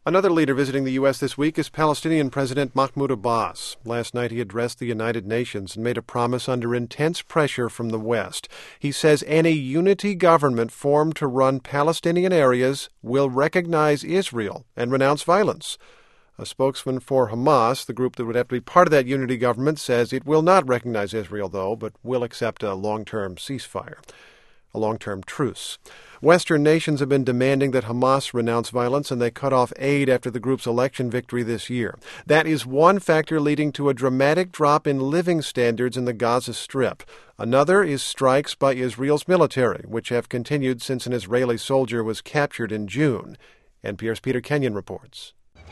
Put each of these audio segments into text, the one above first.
Another leader visiting the U.S. this week is Palestinian President Mahmoud Abbas. Last night he addressed the United Nations and made a promise under intense pressure from the West. He says any unity government formed to run Palestinian areas will recognize Israel and renounce violence. A spokesman for Hamas, the group that would have to be part of that unity government, says it will not recognize Israel, though, but will accept a long-term ceasefire, a long-term truce. Western nations have been demanding that Hamas renounce violence, and they cut off aid after the group's election victory this year. That is one factor leading to a dramatic drop in living standards in the Gaza Strip. Another is strikes by Israel's military, which have continued since an Israeli soldier was captured in June. NPR's Peter Kenyon reports.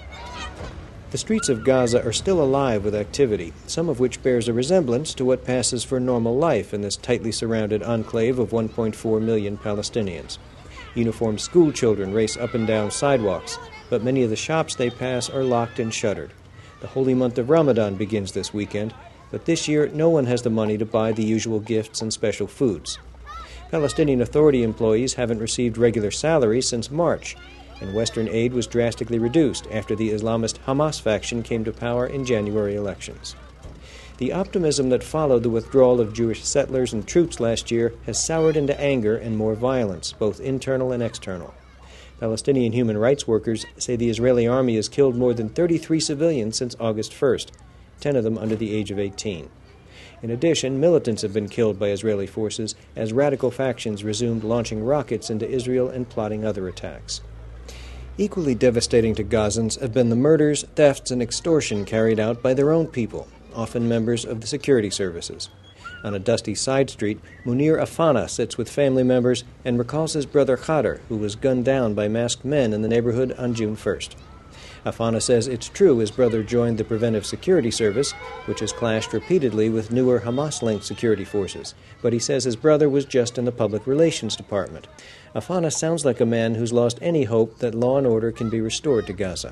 The streets of Gaza are still alive with activity, some of which bears a resemblance to what passes for normal life in this tightly surrounded enclave of 1.4 million Palestinians. Uniformed school children race up and down sidewalks, but many of the shops they pass are locked and shuttered. The holy month of Ramadan begins this weekend, but this year no one has the money to buy the usual gifts and special foods. Palestinian Authority employees haven't received regular salaries since March, and Western aid was drastically reduced after the Islamist Hamas faction came to power in January elections. The optimism that followed the withdrawal of Jewish settlers and troops last year has soured into anger and more violence, both internal and external. Palestinian human rights workers say the Israeli army has killed more than 33 civilians since August 1st, 10 of them under the age of 18. In addition, militants have been killed by Israeli forces as radical factions resumed launching rockets into Israel and plotting other attacks. Equally devastating to Gazans have been the murders, thefts, and extortion carried out by their own people, often members of the security services. On a dusty side street, Munir Afana sits with family members and recalls his brother Khader, who was gunned down by masked men in the neighborhood on June 1st. Afana says it's true his brother joined the Preventive Security Service, which has clashed repeatedly with newer Hamas-linked security forces, but he says his brother was just in the Public Relations Department. Afana sounds like a man who's lost any hope that law and order can be restored to Gaza.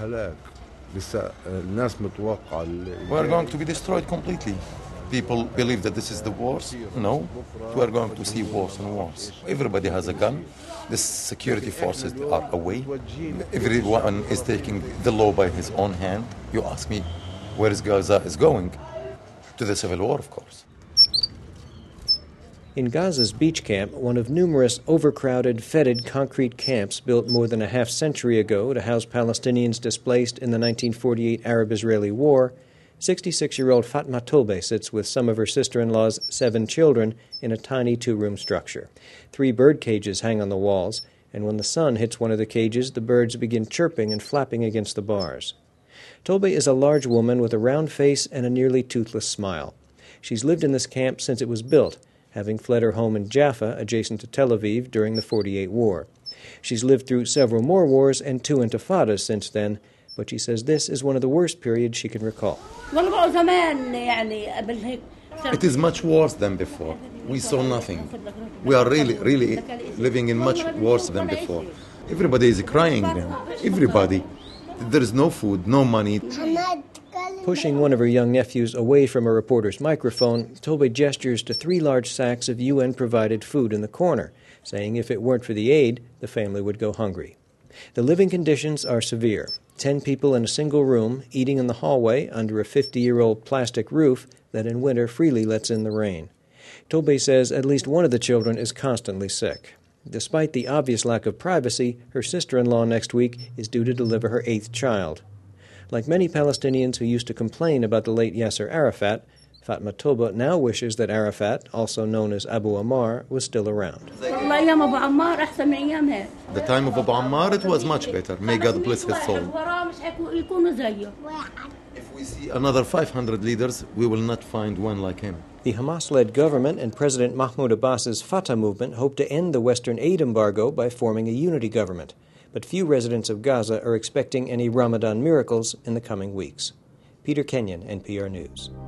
We're going to be destroyed completely. People believe that this is the worst. No, we're going to see worse and worse. Everybody has a gun. The security forces are away. Everyone is taking the law by his own hand. You ask me, where is Gaza is going? To the civil war, of course. In Gaza's beach camp, one of numerous overcrowded, fetid concrete camps built more than a half-century ago to house Palestinians displaced in the 1948 Arab-Israeli War, 66-year-old Fatma Tolbe sits with some of her sister-in-law's 7 children in a tiny 2-room structure. 3 bird cages hang on the walls, and when the sun hits one of the cages, the birds begin chirping and flapping against the bars. Tolbe is a large woman with a round face and a nearly toothless smile. She's lived in this camp since it was built, having fled her home in Jaffa, adjacent to Tel Aviv, during the 48 war. She's lived through several more wars and 2 intifadas since then, but she says this is one of the worst periods she can recall. It is much worse than before. We saw nothing. We are really living in much worse than before. Everybody is crying now. Everybody. There is no food, no money. Pushing one of her young nephews away from a reporter's microphone, Tolbe gestures to 3 large sacks of UN-provided food in the corner, saying if it weren't for the aid, the family would go hungry. The living conditions are severe. 10 people in a single room, eating in the hallway under a 50-year-old plastic roof that in winter freely lets in the rain. Tolbe says at least one of the children is constantly sick. Despite the obvious lack of privacy, her sister-in-law next week is due to deliver her 8th child. Like many Palestinians who used to complain about the late Yasser Arafat, Fatma Tolbe now wishes that Arafat, also known as Abu Ammar, was still around. The time of Abu Ammar, it was much better. May God bless his soul. If we see another 500 leaders, we will not find one like him. The Hamas-led government and President Mahmoud Abbas's Fatah movement hope to end the Western aid embargo by forming a unity government. But few residents of Gaza are expecting any Ramadan miracles in the coming weeks. Peter Kenyon, NPR News.